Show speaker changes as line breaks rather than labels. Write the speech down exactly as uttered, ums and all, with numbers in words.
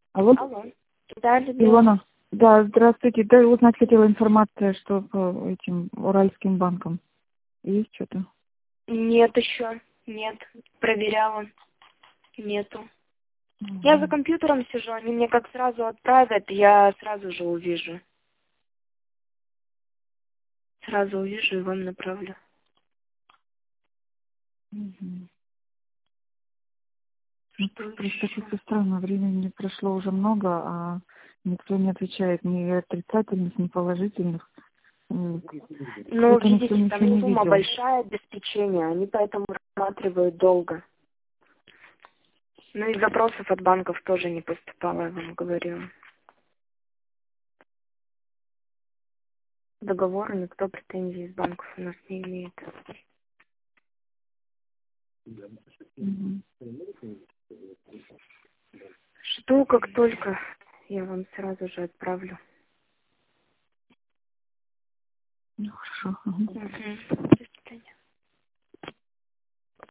Алло?
Алло. Да, Людмила.
Илона. Да, здравствуйте. Да, узнать хотела информация, что по этим Уральским банкам. Есть что-то?
Нет еще. Нет. Проверяла. Нету. Я за компьютером сижу, они мне как сразу отправят, я сразу же увижу. Сразу увижу и вам направлю.
Угу.
Что
Просто
еще?
как-то странно, времени прошло уже много, а никто не отвечает ни отрицательных, ни положительных. М,
Ну,
Как-то никто
видите, там
ничего не
сумма
видел.
большая обеспечения, они поэтому рассматривают долго. Ну и запросов от банков тоже не поступало, я вам говорю. Договора никто претензий из банков у нас не имеет.
Мгм.
Жду, как только я вам сразу же отправлю.
Ну, хорошо. Мгм.
Мгм.